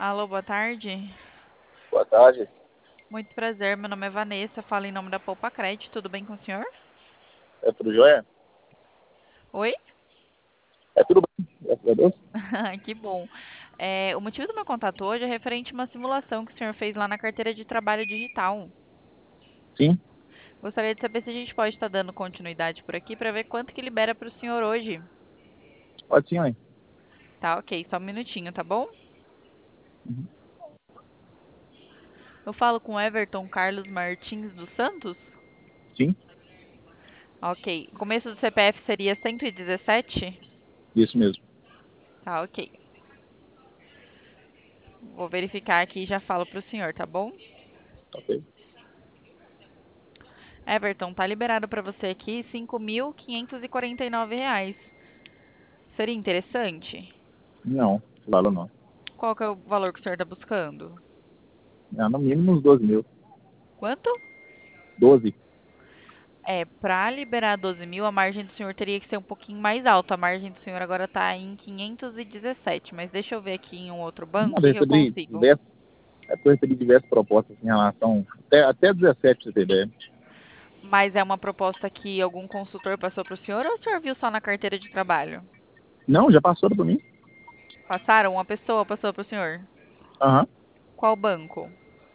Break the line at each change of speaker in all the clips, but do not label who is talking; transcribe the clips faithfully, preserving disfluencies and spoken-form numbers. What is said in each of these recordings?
Alô, boa tarde.
Boa tarde.
Muito prazer, meu nome é Vanessa, falo em nome da Poupa Crédito, tudo bem com o senhor?
É tudo jóia?
Oi?
É tudo bem, graças a Deus.
Que bom. É, o motivo do meu contato hoje é referente a uma simulação que o senhor fez lá na carteira de trabalho digital.
Sim,
Gostaria de saber se a gente pode estar dando continuidade por aqui para ver quanto que libera para o senhor hoje.
pode sim, mãe.
Tá, ok, só um minutinho, tá bom?
Uhum.
Eu falo com Everton Carlos Martins dos Santos?
Sim,
Ok. O começo do C P F seria cento e dezessete?
isso mesmo.
Tá, ok. Vou verificar aqui e já falo para o senhor, tá bom?
Ok.
Everton, tá liberado para você aqui cinco mil quinhentos e quarenta e nove reais. Seria interessante?
Não, claro não.
Qual que é o valor que o senhor está buscando?
É, no mínimo uns doze mil.
Quanto?
Doze.
É, para liberar doze mil, a margem do senhor teria que ser um pouquinho mais alta. A margem do senhor agora está em quinhentos e dezessete, mas deixa eu ver aqui em um outro banco
Não,
o
eu
que que eu
recebi
consigo.
diversas, é porque eu recebi diversas propostas em relação, até, até dezessete, pra você ter ideia.
Mas é uma proposta que algum consultor passou para o senhor ou o senhor viu só na carteira de trabalho?
Não, já passou pra mim.
Passaram? Uma pessoa passou para o senhor?
Aham.
Qual banco?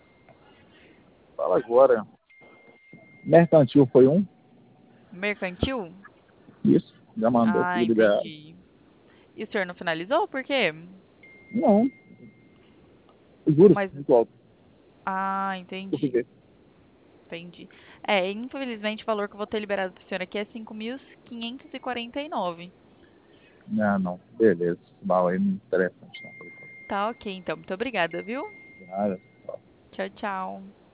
Fala agora. Mercantil foi um.
Mercantil?
Isso. Já mandou
Ah,
aqui liberado.
entendi. E o senhor não finalizou? Por quê?
Não, juros
Mas,
muito alto.
ah,
Por
entendi,
quê?
entendi. É, infelizmente o valor que eu vou ter liberado para o senhor aqui é cinco mil quinhentos e quarenta e nove.
Não, não. Beleza. Mal aí, não interessa. Não.
Tá ok, então. Muito obrigada, viu?
Nada.
Tchau, tchau.